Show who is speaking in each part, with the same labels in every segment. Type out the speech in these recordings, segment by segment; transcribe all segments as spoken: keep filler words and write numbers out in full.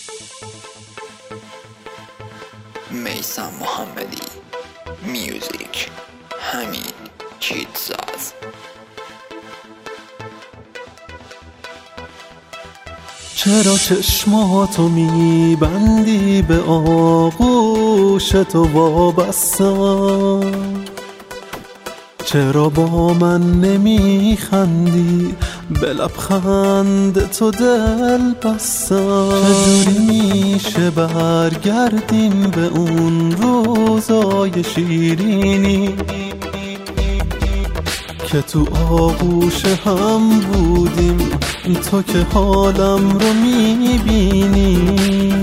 Speaker 1: میثم محمدی میوزیک حمید چیتساز.
Speaker 2: چرا چشماتو میبندی به آغوش تو وابستم؟ چرا با من نمیخندی به لبخند تو دل بستم؟ چجوری میشه برگردیم به اون روزای شیرینی که تو آغوش هم بودیم، تو که حالم رو میبینی؟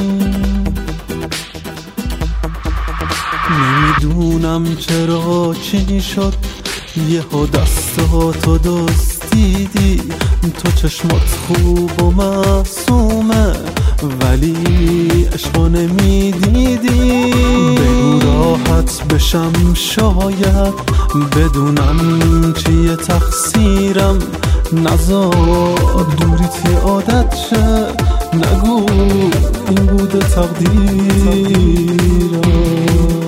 Speaker 2: نمیدونم چرا چی شد یهو دستاتو دزدیدی. تو چشمات خوب و معصومه ولی عشقو نمیدیدی. بگو راحت بشم شاید بدونم چیه تقصیرم. نزار دوریت یه عادت شه، نگو این بوده تقدیرم.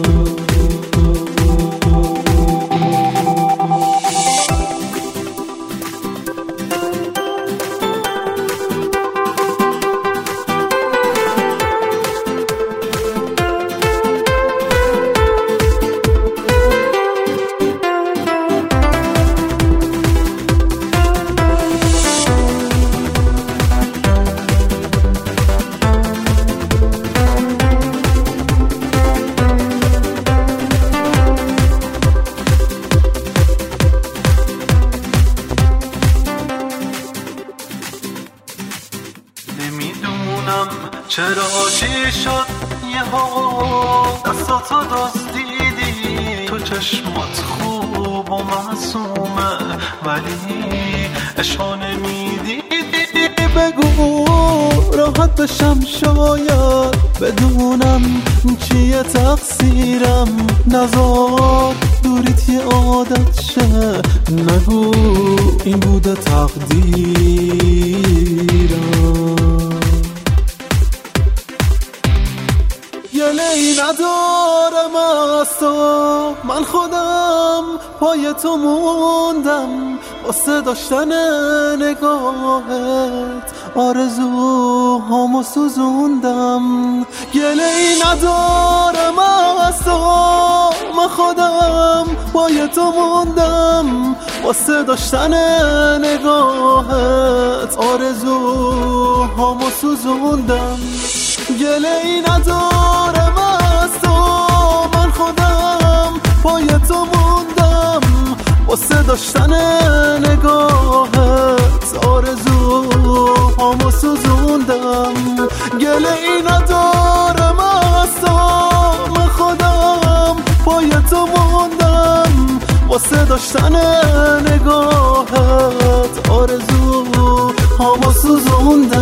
Speaker 2: چرا چی شد یهو دستاتو دزدیدی؟ تو چشمات خوب و معصومه ولی عشقو نمیدیدی. بگو راحت بشم شاید بدونم چیه تقصیرم. نزار دوریت یه عادت شه، نگو این بوده تقدیرم. گله‌ای ندارم از تو، من خودم پای تو موندم واسه داشتن نگاهت، آرزوهامو سوزوندم. گله‌ای ندارم از تو، من خودم پای تو موندم واسه داشتن نگاهت، آرزوهامو سوزوندم. گله‌ای ندارم از تو، من خودم پای تو موندم واسه داشتن نگاهت، آرزوهامو سوزوندم. گله‌ای ندارم از تو، من خودم پای تو موندم واسه داشتن نگاهت، آرزوهامو سوزوندم.